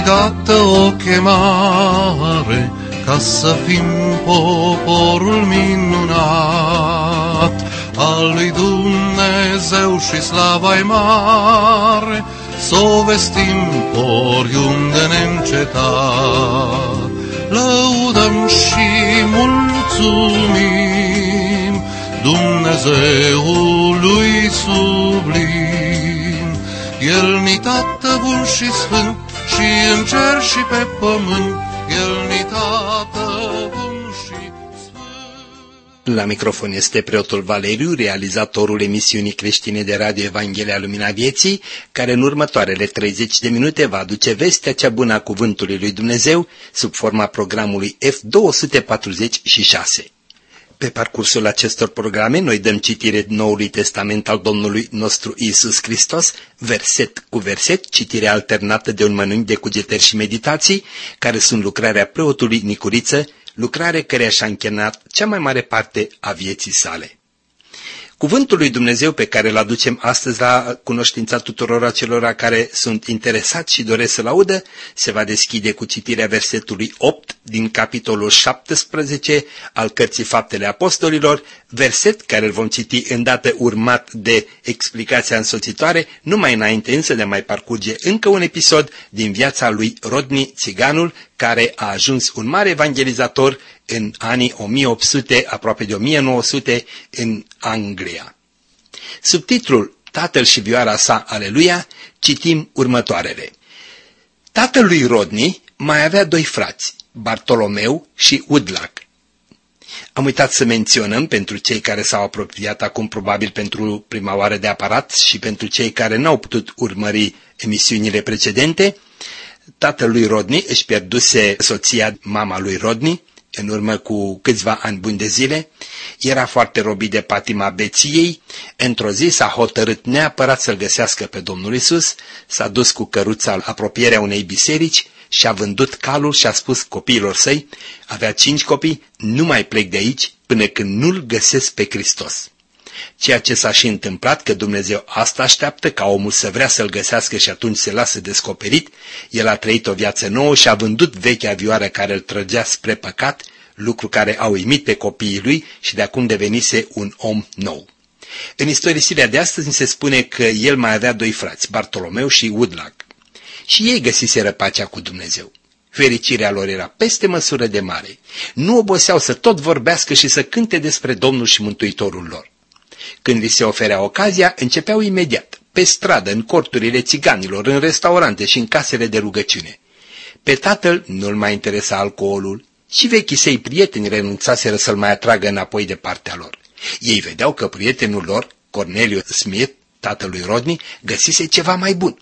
dată o chemare ca să fim poporul minunat al lui Dumnezeu și slava-i mare, s-o vestim oriunde neîncetat. Lăudăm și mulțumim Dumnezeului sublim. El-ni Tată bun și sfânt, și în cer și pe pământ, El-ni Tată bun și sfânt. La microfon este preotul Valeriu, realizatorul emisiunii creștine de radio Evanghelia Lumina Vieții, care în următoarele 30 de minute va aduce vestea cea bună a Cuvântului lui Dumnezeu sub forma programului F246. Pe parcursul acestor programe, noi dăm citire Noului Testament al Domnului nostru Iisus Hristos, verset cu verset, citire alternată de un mănânc de cugetări și meditații, care sunt lucrarea preotului Nicuriță, lucrare care și-a închinat cea mai mare parte a vieții sale. Cuvântul lui Dumnezeu pe care îl aducem astăzi la cunoștința tuturor acelora care sunt interesați și doresc să-l audă, se va deschide cu citirea versetului 8 din capitolul 17 al Cărții Faptele Apostolilor, verset care îl vom citi îndată urmat de explicația însoțitoare, numai înainte însă de a mai parcurge încă un episod din viața lui Rodney Țiganul, care a ajuns un mare evangelizator în anii 1800, aproape de 1900, în Anglia. Sub titlul Tatăl și vioara sa, aleluia, citim următoarele. Tatăl lui Rodney mai avea doi frați, Bartolomeu și Woodlack. Am uitat să menționăm pentru cei care s-au apropiat acum probabil pentru prima oară de aparat și pentru cei care n-au putut urmări emisiunile precedente, tatăl lui Rodney își pierduse soția, mama lui Rodney, în urmă cu câțiva ani buni de zile, era foarte robit de patima beției, într-o zi s-a hotărât neapărat să-L găsească pe Domnul Iisus, s-a dus cu căruța la apropierea unei biserici și a vândut calul și a spus copiilor săi, avea 5 copii, nu mai plec de aici până când nu-L găsesc pe Hristos. Ceea ce s-a și întâmplat, că Dumnezeu asta așteaptă, ca omul să vrea să-L găsească și atunci se lasă descoperit, el a trăit o viață nouă și a vândut vechea vioară care îl trăgea spre păcat, lucru care a uimit pe copiii lui și de acum devenise un om nou. În istorisirea de astăzi se spune că el mai avea doi frați, Bartolomeu și Woodlack. Și ei găsiseră pacea cu Dumnezeu. Fericirea lor era peste măsură de mare. Nu oboseau să tot vorbească și să cânte despre Domnul și Mântuitorul lor. Când li se oferea ocazia, începeau imediat, pe stradă, în corturile țiganilor, în restaurante și în casele de rugăciune. Pe tatăl nu-l mai interesa alcoolul și vechii săi prieteni renunțaseră să-l mai atragă înapoi de partea lor. Ei vedeau că prietenul lor, Corneliu Smith, tatălui Rodney, găsise ceva mai bun.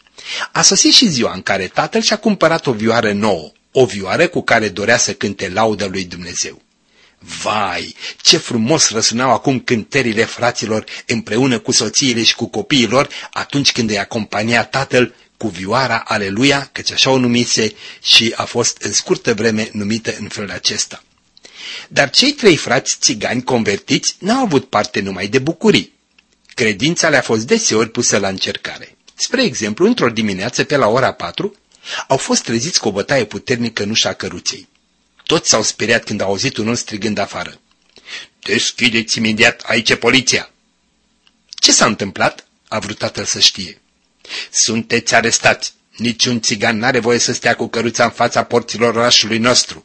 A sosit și ziua în care tatăl și-a cumpărat o vioară nouă, o vioară cu care dorea să cânte laudă lui Dumnezeu. Vai, ce frumos răsunau acum cântările fraților împreună cu soțiile și cu copiilor atunci când îi acompania tatăl cu vioara aleluia, căci așa o numise și a fost în scurtă vreme numită în felul acesta. Dar cei 3 frați țigani convertiți n-au avut parte numai de bucurii. Credința le-a fost deseori pusă la încercare. Spre exemplu, într-o dimineață pe la ora 4 au fost treziți cu o bătaie puternică în ușa căruței. Toți s-au speriat când au auzit un om strigând afară. Deschideți imediat, aici e poliția! Ce s-a întâmplat? A vrut tatăl să știe. Sunteți arestați. Niciun țigan n-are voie să stea cu căruța în fața porților orașului nostru.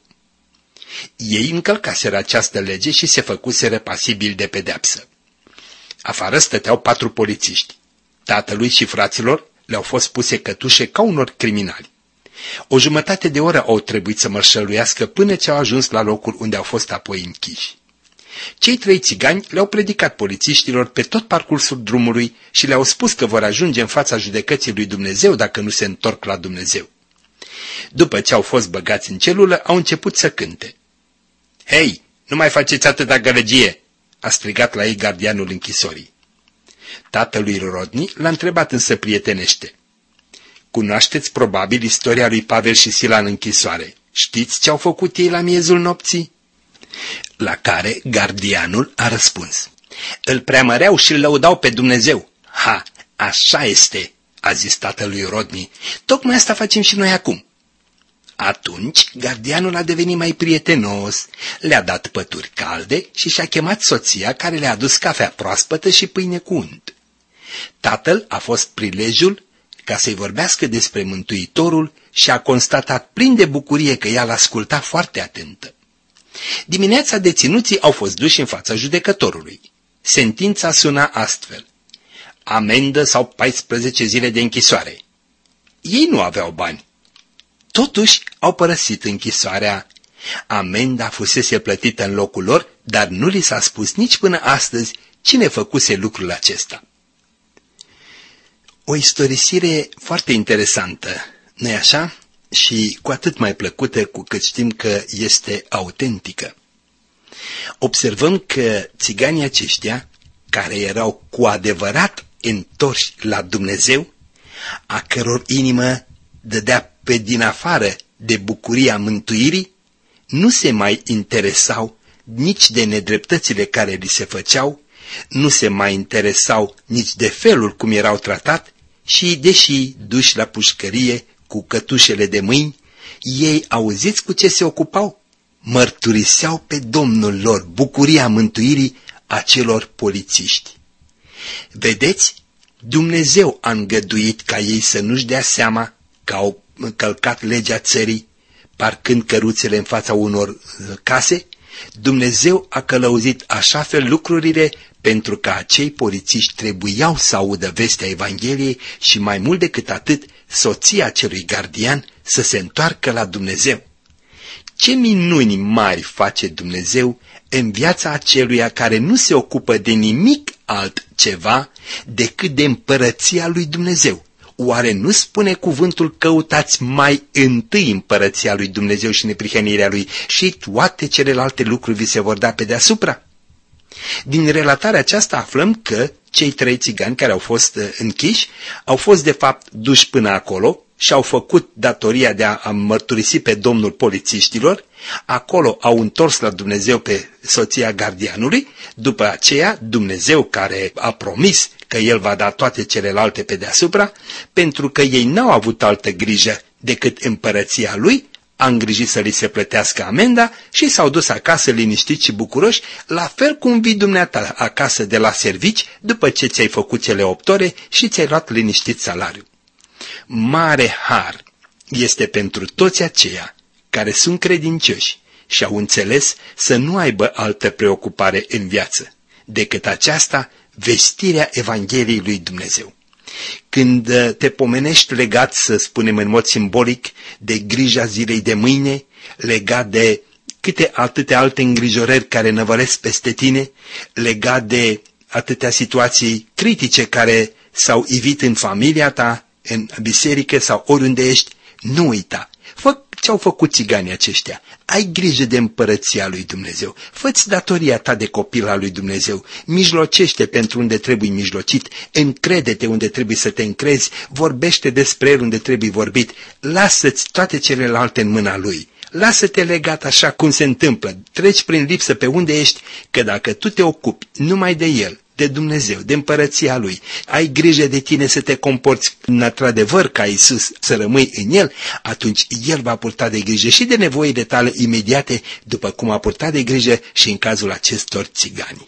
Ei încălcaseră această lege și se făcuseră pasibili de pedeapsă. Afară stăteau 4 polițiști. Tatălui și fraților le-au fost puse cătușe ca unor criminali. O jumătate de oră au trebuit să mărșăluiască până ce au ajuns la locul unde au fost apoi închiși. Cei 3 țigani le-au predicat polițiștilor pe tot parcursul drumului și le-au spus că vor ajunge în fața judecății lui Dumnezeu dacă nu se întorc la Dumnezeu. După ce au fost băgați în celulă, au început să cânte. Hei, nu mai faceți atâta gălăgie!" a strigat la ei gardianul închisorii. Tatălui Rodney l-a întrebat însă prietenește. Cunoașteți probabil istoria lui Pavel și Sila în închisoare. Știți ce au făcut ei la miezul nopții? La care gardianul a răspuns. Îl preamăreau și îl lăudau pe Dumnezeu. Ha, așa este, a zis tatălui Rodney. Tocmai asta facem și noi acum. Atunci, gardianul a devenit mai prietenos, le-a dat pături calde și și-a chemat soția care le-a adus cafea proaspătă și pâine cu unt. Tatăl a fost prilejul ca să-i vorbească despre Mântuitorul și a constatat plin de bucurie că ea l-asculta foarte atentă. Dimineața deținuții au fost duși în fața judecătorului. Sentința suna astfel: amendă sau 14 zile de închisoare. Ei nu aveau bani. Totuși au părăsit închisoarea. Amenda fusese plătită în locul lor, dar nu li s-a spus nici până astăzi cine făcuse lucrul acesta. O istorisire foarte interesantă, nu-i așa? Și cu atât mai plăcută cu cât știm că este autentică. Observăm că țiganii aceștia, care erau cu adevărat întorși la Dumnezeu, a căror inimă dădea pe din afară de bucuria mântuirii, nu se mai interesau nici de nedreptățile care li se făceau, nu se mai interesau nici de felul cum erau tratat și, deși duși la pușcărie cu cătușele de mâini, ei, auziți cu ce se ocupau? Mărturiseau pe Domnul lor bucuria mântuirii acelor polițiști. Vedeți? Dumnezeu a îngăduit ca ei să nu-și dea seama că au încălcat legea țării, parcând căruțele în fața unor case. Dumnezeu a călăuzit așa fel lucrurile pentru că acei polițiști trebuiau să audă vestea Evangheliei și mai mult decât atât, soția acelui gardian să se întoarcă la Dumnezeu. Ce minuni mari face Dumnezeu în viața aceluia care nu se ocupă de nimic altceva decât de împărăția lui Dumnezeu. Oare nu spune cuvântul: căutați mai întâi împărăția lui Dumnezeu și neprihănirea lui și toate celelalte lucruri vi se vor da pe deasupra? Din relatarea aceasta aflăm că cei 3 țigani care au fost închiși au fost de fapt duși până acolo și au făcut datoria de a mărturisi pe Domnul polițiștilor. Acolo au întors la Dumnezeu pe soția gardianului. După aceea, Dumnezeu, care a promis că El va da toate celelalte pe deasupra, pentru că ei n-au avut altă grijă decât împărăția Lui, a îngrijit să li se plătească amenda și s-au dus acasă liniștiți și bucuroși, la fel cum vii dumneata acasă de la servici după ce ți-ai făcut cele 8 ore și ți-ai luat liniștit salariu. Mare har este pentru toți aceia care sunt credincioși și au înțeles să nu aibă altă preocupare în viață decât aceasta, vestirea Evangheliei lui Dumnezeu. Când te pomenești legat, să spunem în mod simbolic, de grija zilei de mâine, legat de atâtea alte îngrijorări care năvălesc peste tine, legat de atâtea situații critice care s-au ivit în familia ta, în biserică sau oriunde ești, nu uita. Fă ce au făcut țiganii aceștia. Ai grijă de împărăția lui Dumnezeu. Fă-ți datoria ta de copil al lui Dumnezeu. Mijlocește pentru unde trebuie mijlocit. Încrede-te unde trebuie să te încrezi. Vorbește despre el unde trebuie vorbit. Lasă-ți toate celelalte în mâna lui. Lasă-te legat așa cum se întâmplă. Treci prin lipsă pe unde ești, că dacă tu te ocupi numai de el, de Dumnezeu, de împărăția Lui, ai grijă de tine să te comporți într-adevăr ca Iisus, să rămâi în El, atunci El va purta de grijă și de nevoile tale imediate, după cum a purtat de grijă și în cazul acestor țigani.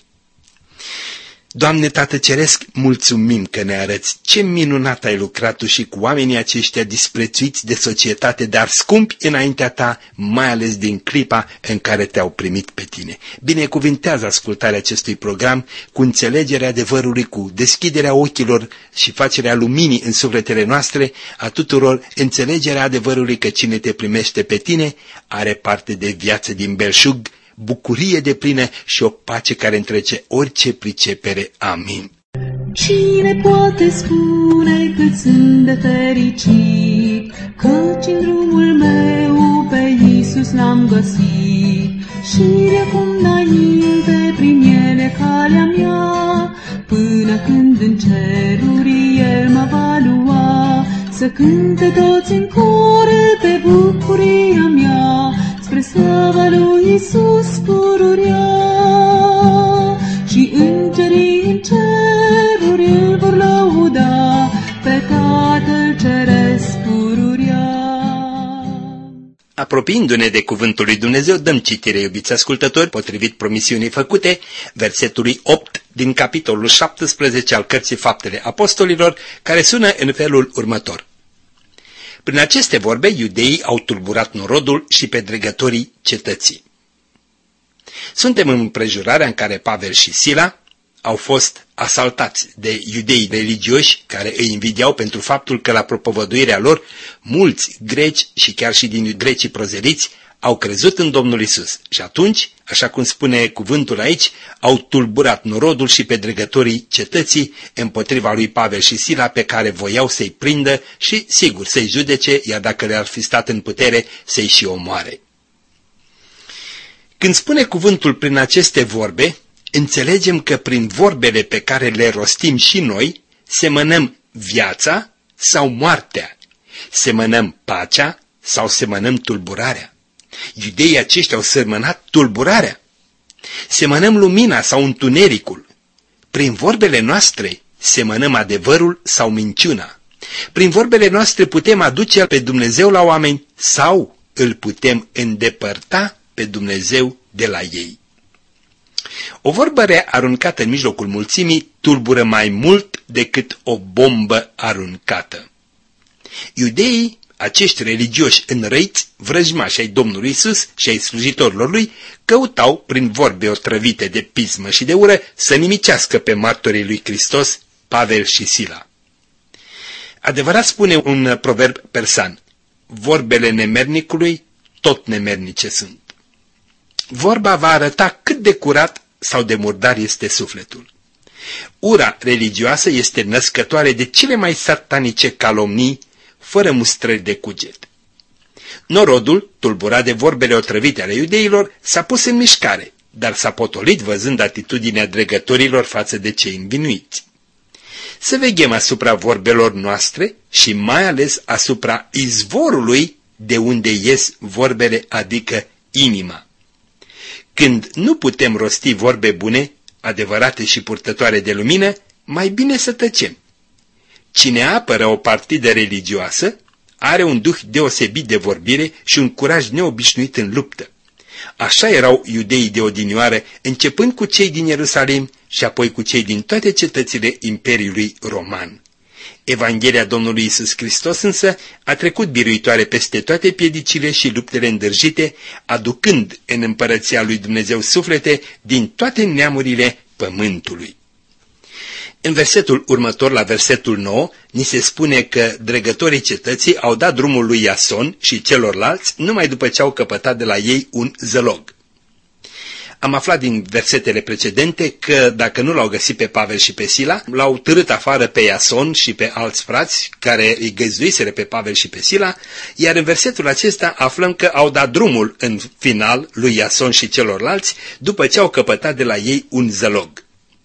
Doamne Tată Ceresc, mulțumim că ne arăți ce minunat ai lucrat Tu și cu oamenii aceștia disprețuiți de societate, dar scumpi înaintea Ta, mai ales din clipa în care Te-au primit pe Tine. Binecuvintează ascultarea acestui program cu înțelegerea adevărului, cu deschiderea ochilor și facerea luminii în sufletele noastre, a tuturor înțelegerea adevărului că cine Te primește pe Tine are parte de viață din belșug, bucurie deplină și o pace care întrece orice pricepere. Amin. Cine poate spune cât sunt de fericit, căci în drumul meu pe Iisus l-am găsit, și de acum înainte prin ele calea mea, până când în ceruri El mă va lua, să cânte toți în cor pe bucuria mea, spre slava lui Iisus pururea, și îngerii în ceruri îl vor lăuda, pe Tatăl Ceresc pururea. Apropiindu-ne de cuvântul lui Dumnezeu, dăm citire, iubiți ascultători, potrivit promisiunii făcute, versetului 8 din capitolul 17 al cărții Faptele Apostolilor, care sună în felul următor. Prin aceste vorbe, iudeii au tulburat norodul și pe dregătorii cetății. Suntem în împrejurarea în care Pavel și Sila au fost asaltați de iudei religioși care îi invidiau pentru faptul că la propovăduirea lor mulți greci și chiar și din grecii prozeliți au crezut în Domnul Isus. Și atunci, așa cum spune cuvântul aici, au tulburat norodul și pe dregătorii cetății împotriva lui Pavel și Sila, pe care voiau să-i prindă și, sigur, să-i judece, iar dacă le-ar fi stat în putere, să-i și omoare. Când spune cuvântul prin aceste vorbe, înțelegem că prin vorbele pe care le rostim și noi, semănăm viața sau moartea, semănăm pacea sau semănăm tulburarea. Iudeii aceștia au semănat tulburarea. Semănăm lumina sau întunericul. Prin vorbele noastre semănăm adevărul sau minciuna. Prin vorbele noastre putem aduce pe Dumnezeu la oameni sau îl putem îndepărta pe Dumnezeu de la ei. O vorbă rea aruncată în mijlocul mulțimii tulbură mai mult decât o bombă aruncată. Iudeii, acești religioși înrăiți, vrăjmași ai Domnului Isus și ai slujitorilor lui, căutau, prin vorbe otrăvite de pismă și de ură, să nimicească pe martorii lui Hristos, Pavel și Sila. Adevărat spune un proverb persan, vorbele nemernicului tot nemernice sunt. Vorba va arăta cât de curat sau de murdar este sufletul. Ura religioasă este născătoare de cele mai satanice calomnii, fără mustrări de cuget. Norodul, tulburat de vorbele otrăvite ale iudeilor, s-a pus în mișcare, dar s-a potolit văzând atitudinea dregătorilor față de cei învinuiți. Să veghem asupra vorbelor noastre și mai ales asupra izvorului de unde ies vorbele, adică inima. Când nu putem rosti vorbe bune, adevărate și purtătoare de lumină, mai bine să tăcem. Cine apără o partidă religioasă are un duh deosebit de vorbire și un curaj neobișnuit în luptă. Așa erau iudeii de odinioară, începând cu cei din Ierusalim și apoi cu cei din toate cetățile Imperiului Roman. Evanghelia Domnului Isus Hristos însă a trecut biruitoare peste toate piedicile și luptele îndârjite, aducând în împărăția lui Dumnezeu suflete din toate neamurile pământului. În versetul următor, la versetul 9, ni se spune că dregătorii cetății au dat drumul lui Iason și celorlalți numai după ce au căpătat de la ei un zălog. Am aflat din versetele precedente că dacă nu l-au găsit pe Pavel și pe Sila, l-au târât afară pe Iason și pe alți frați care îi găzduiseră pe Pavel și pe Sila, iar în versetul acesta aflăm că au dat drumul în final lui Iason și celorlalți după ce au căpătat de la ei un zălog.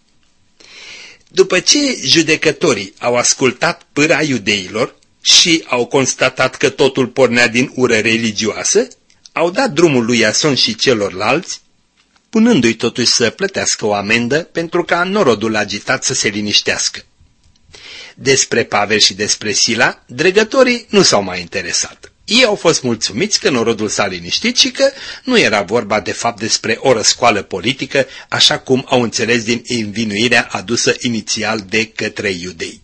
După ce judecătorii au ascultat pâra iudeilor și au constatat că totul pornea din ură religioasă, au dat drumul lui Iason și celorlalți, punându-i totuși să plătească o amendă pentru ca norodul agitat să se liniștească. Despre Pavel și despre Sila, dregătorii nu s-au mai interesat. Ei au fost mulțumiți că norodul s-a liniștit și că nu era vorba de fapt despre o răscoală politică, așa cum au înțeles din învinuirea adusă inițial de către iudei.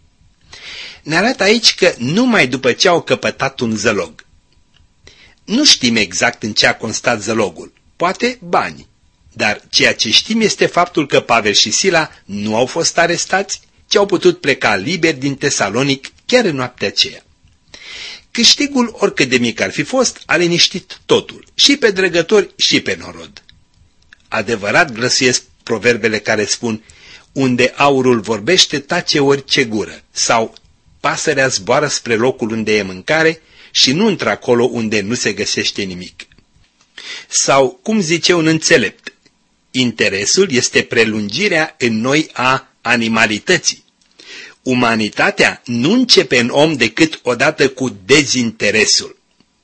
Ne arată aici că numai după ce au căpătat un zălog. Nu știm exact în ce a constat zălogul, poate bani, dar ceea ce știm este faptul că Pavel și Sila nu au fost arestați, ci au putut pleca liberi din Tesalonic chiar în noaptea aceea. Câștigul, oricât de mic ar fi fost, a liniștit totul, și pe dregători și pe norod. Adevărat glăsuiesc proverbele care spun, unde aurul vorbește, tace orice gură, sau pasărea zboară spre locul unde e mâncare și nu intră acolo unde nu se găsește nimic. Sau, cum zice un înțelept, interesul este prelungirea în noi a animalității. Umanitatea nu începe în om decât odată cu dezinteresul.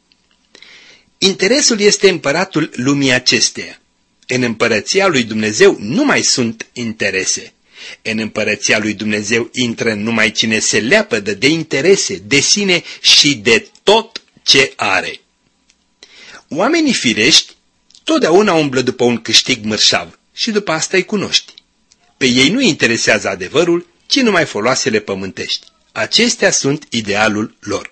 Interesul este împăratul lumii acesteia. În împărăția lui Dumnezeu nu mai sunt interese. În împărăția lui Dumnezeu intră numai cine se leapădă de interese, de sine și de tot ce are. Oamenii firești totdeauna umblă după un câștig mărșav și după asta îi cunoști. Pe ei nu interesează adevărul, ci numai foloasele pământești. Acestea sunt idealul lor.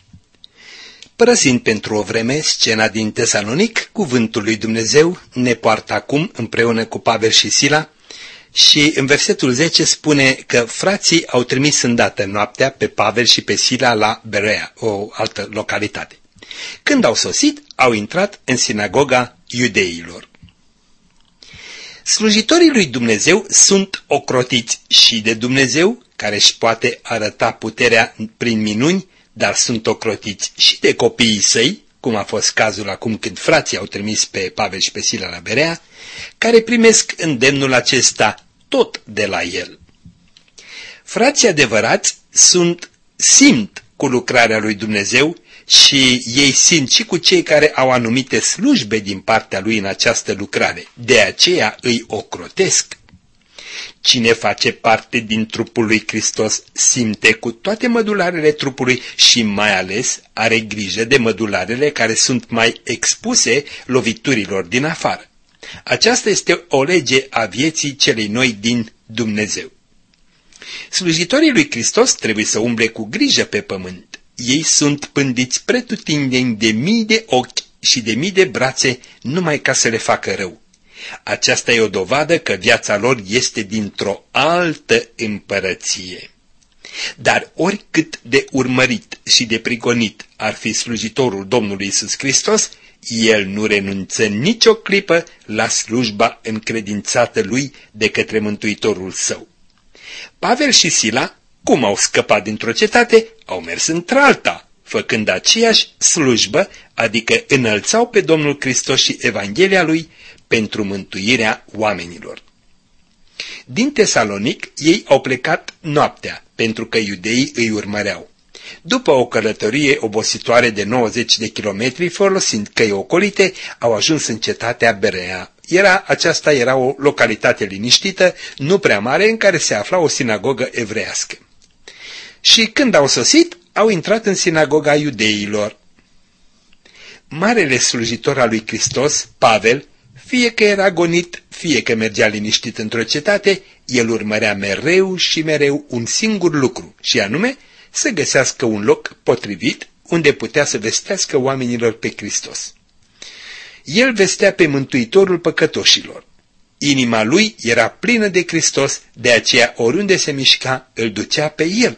Părăsind pentru o vreme scena din Tesalonic, cuvântul lui Dumnezeu ne poartă acum împreună cu Pavel și Sila și în versetul 10 spune că frații au trimis îndată noaptea pe Pavel și pe Sila la Berea, o altă localitate. Când au sosit, au intrat în sinagoga iudeilor. Slujitorii lui Dumnezeu sunt ocrotiți și de Dumnezeu, care își poate arăta puterea prin minuni, dar sunt ocrotiți și de copiii săi, cum a fost cazul acum când frații au trimis pe Pavel și pe Sila la Berea, care primesc îndemnul acesta tot de la el. Frații adevărați simt cu lucrarea lui Dumnezeu și ei simt și cu cei care au anumite slujbe din partea lui în această lucrare. De aceea îi ocrotesc. Cine face parte din trupul lui Hristos simte cu toate mădularele trupului și mai ales are grijă de mădularele care sunt mai expuse loviturilor din afară. Aceasta este o lege a vieții celei noi din Dumnezeu. Slujitorii lui Hristos trebuie să umble cu grijă pe pământ. Ei sunt pândiți pretutindeni de mii de ochi și de mii de brațe numai ca să le facă rău. Aceasta e o dovadă că viața lor este dintr-o altă împărăție. Dar oricât de urmărit și de prigonit ar fi slujitorul Domnului Iisus Hristos, el nu renunță nicio clipă la slujba încredințată lui de către Mântuitorul său. Pavel și Sila, cum au scăpat dintr-o cetate, au mers într-alta, făcând aceeași slujbă, adică înălțau pe Domnul Hristos și Evanghelia lui pentru mântuirea oamenilor. Din Tesalonic, ei au plecat noaptea, pentru că iudeii îi urmăreau. După o călătorie obositoare de 90 de kilometri, folosind căi ocolite, au ajuns în cetatea Berea. Aceasta era o localitate liniștită, nu prea mare, în care se afla o sinagogă evreiască. Și când au sosit, au intrat în sinagoga iudeilor. Marele slujitor al lui Hristos, Pavel, fie că era gonit, fie că mergea liniștit într-o cetate, el urmărea mereu și mereu un singur lucru, și anume să găsească un loc potrivit unde putea să vestească oamenilor pe Hristos. El vestea pe Mântuitorul păcătoșilor. Inima lui era plină de Hristos, de aceea oriunde se mișca, îl ducea pe el.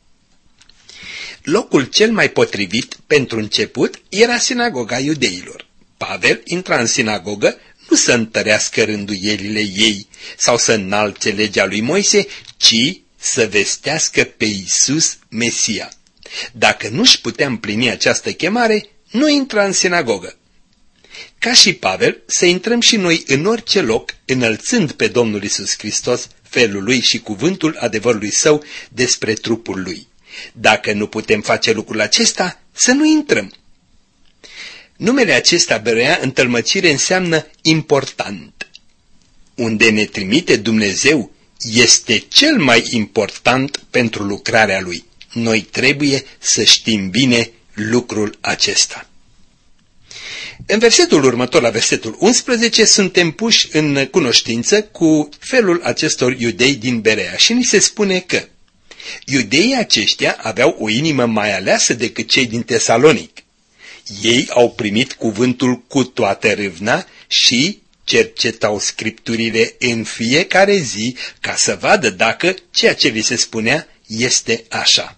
Locul cel mai potrivit pentru început era sinagoga iudeilor. Pavel intra în sinagogă nu să întărească rânduielile ei sau să înalțe legea lui Moise, ci să vestească pe Iisus Mesia. Dacă nu-și putea împlini această chemare, nu intra în sinagogă. Ca și Pavel, să intrăm și noi în orice loc, înălțând pe Domnul Iisus Hristos, felul lui și cuvântul adevărului său despre trupul lui. Dacă nu putem face lucrul acesta, să nu intrăm. Numele acesta, Berea, în tălmăcire, înseamnă important. Unde ne trimite Dumnezeu este cel mai important pentru lucrarea lui. Noi trebuie să știm bine lucrul acesta. În versetul următor, la versetul 11, suntem puși în cunoștință cu felul acestor iudei din Berea și ni se spune că iudeii aceștia aveau o inimă mai aleasă decât cei din Tesalonic. Ei au primit cuvântul cu toată râvna și cercetau scripturile în fiecare zi ca să vadă dacă ceea ce li se spunea este așa.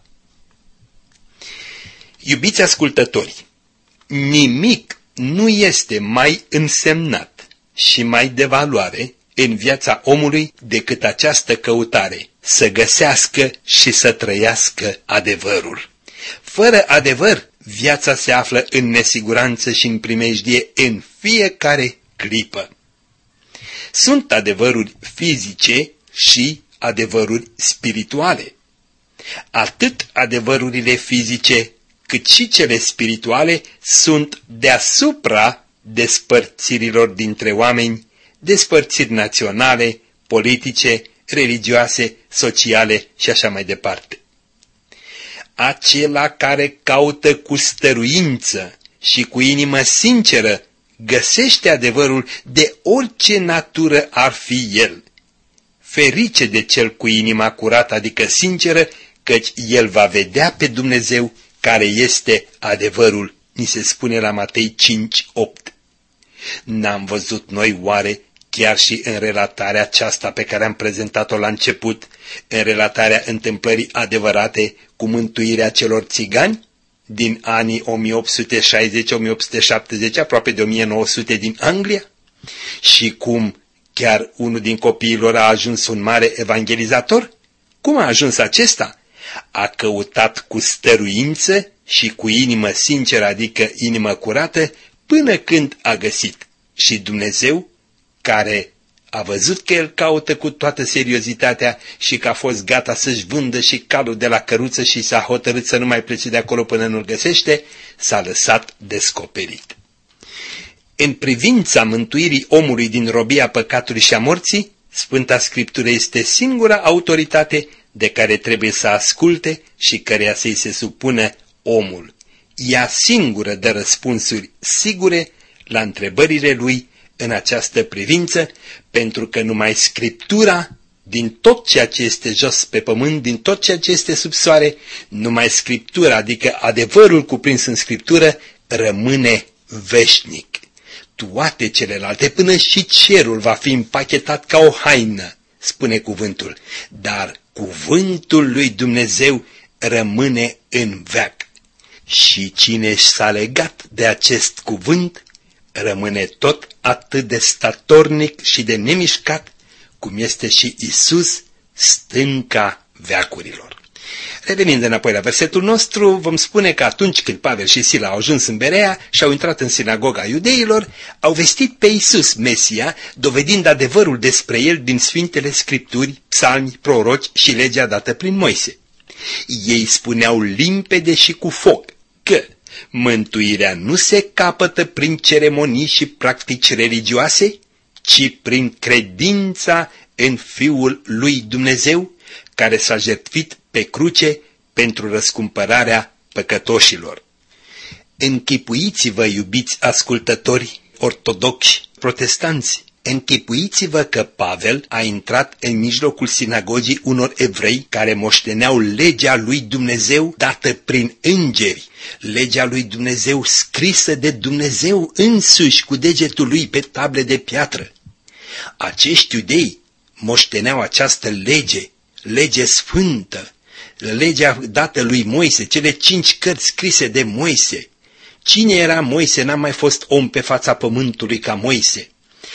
Iubiți ascultători, nimic nu este mai însemnat și mai de valoare în viața omului decât această căutare, să găsească și să trăiască adevărul. Fără adevăr, viața se află în nesiguranță și în primejdie în fiecare clipă. Sunt adevăruri fizice și adevăruri spirituale. Atât adevărurile fizice cât și cele spirituale sunt deasupra despărțirilor dintre oameni, despărțiri naționale, politice, religioase, sociale și așa mai departe. Acela care caută cu stăruință și cu inimă sinceră găsește adevărul de orice natură ar fi el. Ferice de cel cu inima curată, adică sinceră, căci el va vedea pe Dumnezeu care este adevărul, ni se spune la Matei 5:8. N-am văzut noi oare chiar și în relatarea aceasta pe care am prezentat-o la început, în relatarea întâmplării adevărate cu mântuirea celor țigani din anii 1860-1870, aproape de 1900 din Anglia, și cum chiar unul din copiilor a ajuns un mare evangelizator? Cum a ajuns acesta? A căutat cu stăruință și cu inimă sinceră, adică inimă curată, până când a găsit. Și Dumnezeu, care a văzut că el caută cu toată seriozitatea și că a fost gata să-și vândă și calul de la căruță și s-a hotărât să nu mai plece de acolo până nu-l găsește, s-a lăsat descoperit. În privința mântuirii omului din robia păcatului și a morții, Sfânta Scriptură este singura autoritate de care trebuie să asculte și căreia să-i se supună omul. Ea singură dă răspunsuri sigure la întrebările lui în această privință, pentru că numai Scriptura, din tot ceea ce este jos pe pământ, din tot ceea ce este sub soare, numai Scriptura, adică adevărul cuprins în Scriptură, rămâne veșnic. Toate celelalte, până și cerul, va fi împachetat ca o haină, spune cuvântul, dar cuvântul lui Dumnezeu rămâne în veac. Și cine s-a legat de acest cuvânt rămâne tot atât de statornic și de nemișcat cum este și Isus, stânca veacurilor. Revenind înapoi la versetul nostru, vom spune că atunci când Pavel și Sila au ajuns în Berea și au intrat în sinagoga iudeilor, au vestit pe Iisus, Mesia, dovedind adevărul despre el din Sfintele Scripturi, psalmi, proroci și legea dată prin Moise. Ei spuneau limpede și cu foc că mântuirea nu se capătă prin ceremonii și practici religioase, ci prin credința în Fiul lui Dumnezeu, care s-a jertfit pe cruce pentru răscumpărarea păcătoșilor. Închipuiți-vă, iubiți ascultători ortodoxi, protestanți, închipuiți-vă că Pavel a intrat în mijlocul sinagogii unor evrei care moșteneau legea lui Dumnezeu dată prin îngeri, legea lui Dumnezeu scrisă de Dumnezeu însuși cu degetul lui pe table de piatră. Acești iudei moșteneau această lege sfântă, legea dată lui Moise, cele 5 cărți scrise de Moise. Cine era Moise? N-a mai fost om pe fața pământului ca Moise.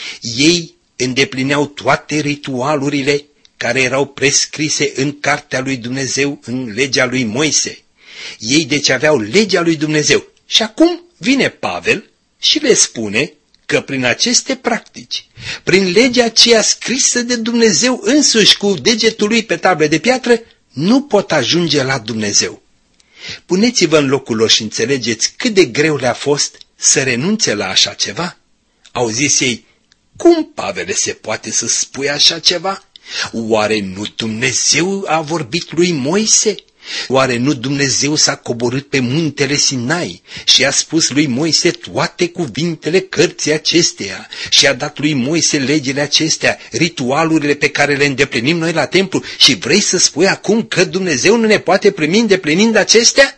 Ei îndeplineau toate ritualurile care erau prescrise în cartea lui Dumnezeu, în legea lui Moise. Ei deci aveau legea lui Dumnezeu. Și acum vine Pavel și le spune că prin aceste practici, prin legea aceea scrisă de Dumnezeu însuși cu degetul lui pe table de piatră, nu pot ajunge la Dumnezeu. Puneți-vă în locul lor și înțelegeți cât de greu le-a fost să renunțe la așa ceva. Au zis ei: cum, Pavele, se poate să spui așa ceva? Oare nu Dumnezeu a vorbit lui Moise? Oare nu Dumnezeu s-a coborât pe muntele Sinai și a spus lui Moise toate cuvintele cărții acesteia și a dat lui Moise legile acestea, ritualurile pe care le îndeplinim noi la templu, și vrei să spui acum că Dumnezeu nu ne poate primi îndeplinind acestea?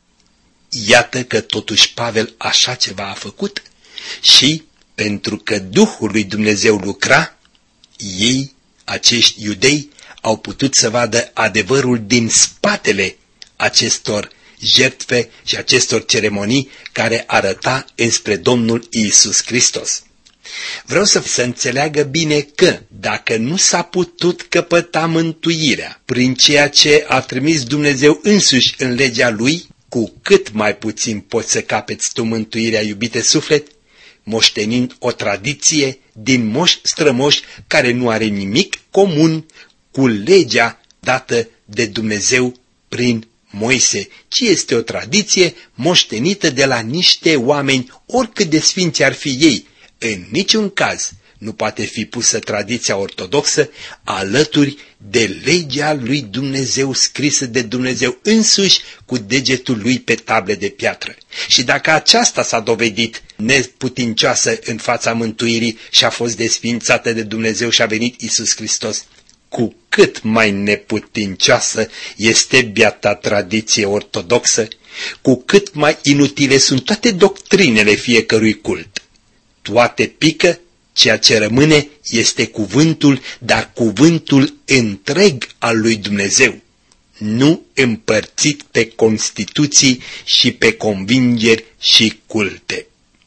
Iată că totuși Pavel așa ceva a făcut și, pentru că Duhul lui Dumnezeu lucra, ei, acești iudei, au putut să vadă adevărul din spatele acestor jertfe și acestor ceremonii care arăta înspre Domnul Iisus Hristos. Vreau să înțeleagă bine că dacă nu s-a putut căpăta mântuirea prin ceea ce a trimis Dumnezeu însuși în legea Lui, cu cât mai puțin poți să capeți tu mântuirea, iubite suflet, moștenind o tradiție din moși strămoși care nu are nimic comun cu legea dată de Dumnezeu prin Moise, ci este o tradiție moștenită de la niște oameni, oricât de sfinți ar fi ei. În niciun caz nu poate fi pusă tradiția ortodoxă alături de legea lui Dumnezeu scrisă de Dumnezeu însuși cu degetul lui pe table de piatră. Și dacă aceasta s-a dovedit neputincioasă în fața mântuirii și a fost desființată de Dumnezeu și a venit Iisus Hristos, cu cât mai neputincioasă este biata tradiție ortodoxă, cu cât mai inutile sunt toate doctrinele fiecărui cult. Toate pică, ceea ce rămâne este cuvântul, dar cuvântul întreg al lui Dumnezeu, nu împărțit pe constituții și pe convingeri și culte.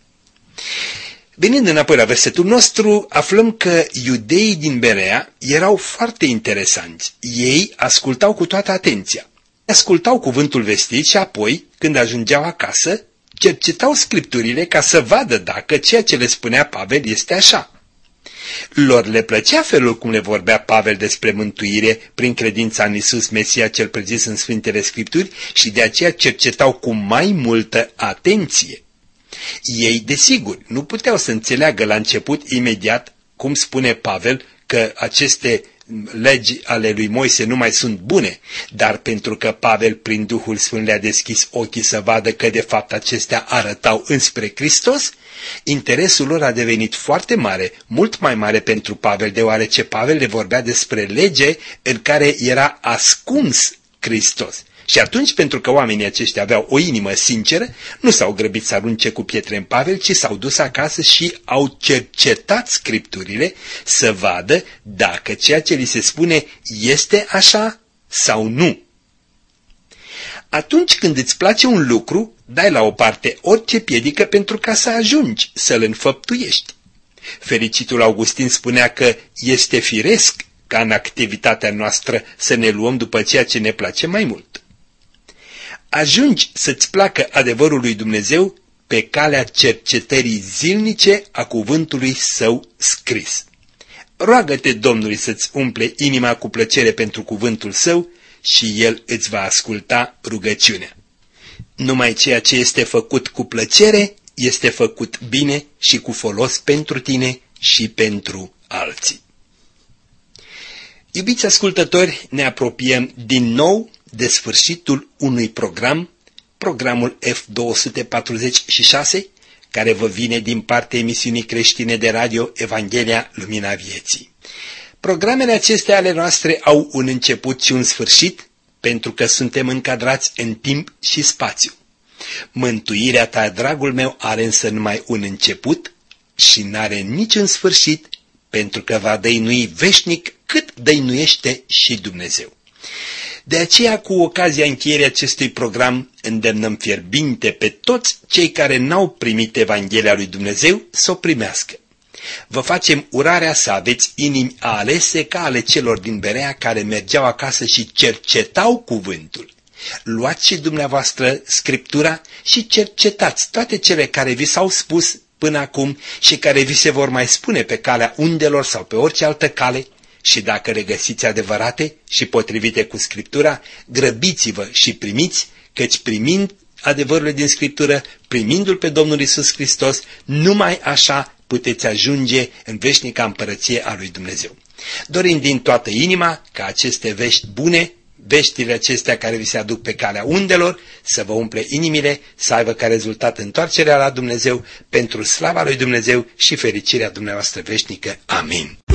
Venind înapoi la versetul nostru, aflăm că iudeii din Berea erau foarte interesanți. Ei ascultau cu toată atenția. Ascultau cuvântul vestit și apoi, când ajungeau acasă, cercetau scripturile ca să vadă dacă ceea ce le spunea Pavel este așa. Lor le plăcea felul cum le vorbea Pavel despre mântuire prin credința în Iisus Mesia cel prezis în Sfintele Scripturi și de aceea cercetau cu mai multă atenție. Ei, desigur, nu puteau să înțeleagă la început imediat, cum spune Pavel, că aceste legi ale lui Moise nu mai sunt bune, dar pentru că Pavel prin Duhul Sfânt le-a deschis ochii să vadă că de fapt acestea arătau înspre Hristos, interesul lor a devenit foarte mare, mult mai mare pentru Pavel, deoarece Pavel le vorbea despre lege în care era ascuns Hristos. Și atunci, pentru că oamenii aceștia aveau o inimă sinceră, nu s-au grăbit să arunce cu pietre în Pavel, ci s-au dus acasă și au cercetat scripturile să vadă dacă ceea ce li se spune este așa sau nu. Atunci când îți place un lucru, dai la o parte orice piedică pentru ca să ajungi să-l înfăptuiești. Fericitul Augustin spunea că este firesc ca în activitatea noastră să ne luăm după ceea ce ne place mai mult. Ajungi să-ți placă adevărul lui Dumnezeu pe calea cercetării zilnice a cuvântului său scris. Roagă-te Domnului să-ți umple inima cu plăcere pentru cuvântul său și el îți va asculta rugăciunea. Numai ceea ce este făcut cu plăcere este făcut bine și cu folos pentru tine și pentru alții. Iubiți ascultători, ne apropiem din nou de sfârșitul unui program, programul F246, care vă vine din partea emisiunii creștine de radio Evanghelia Lumina Vieții. Programele acestea ale noastre au un început și un sfârșit, pentru că suntem încadrați în timp și spațiu. Mântuirea ta, dragul meu, are însă numai un început și n-are niciun sfârșit, pentru că va dăinui veșnic cât dăinuiește și Dumnezeu. De aceea, cu ocazia încheierii acestui program, îndemnăm fierbinte pe toți cei care n-au primit Evanghelia lui Dumnezeu să o primească. Vă facem urarea să aveți inimi alese ca ale celor din Berea care mergeau acasă și cercetau cuvântul. Luați și dumneavoastră Scriptura și cercetați toate cele care vi s-au spus până acum și care vi se vor mai spune pe calea undelor sau pe orice altă cale. Și dacă le găsiți adevărate și potrivite cu Scriptura, grăbiți-vă și primiți, căci primind adevărurile din Scriptură, primindu-L pe Domnul Iisus Hristos, numai așa puteți ajunge în veșnica împărăție a lui Dumnezeu. Dorim din toată inima ca aceste vești bune, veștile acestea care vi se aduc pe calea undelor, să vă umple inimile, să aibă ca rezultat întoarcerea la Dumnezeu pentru slava lui Dumnezeu și fericirea dumneavoastră veșnică. Amin.